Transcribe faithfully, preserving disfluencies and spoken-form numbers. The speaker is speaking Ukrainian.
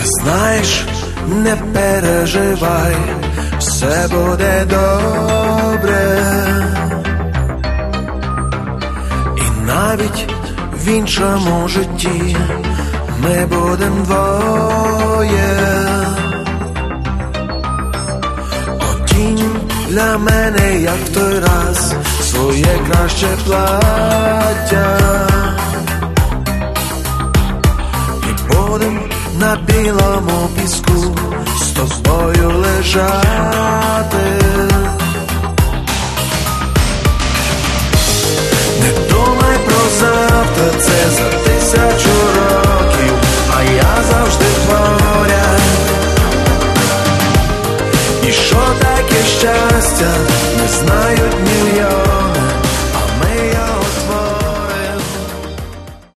Знаєш, не переживай, все буде добре. І навіть в іншому житті ми будем двоє. Одінь для мене, як в той раз, своє краще плаття. І будем на білому піску з тобою лежати. Не думай про завтра, це за тисячу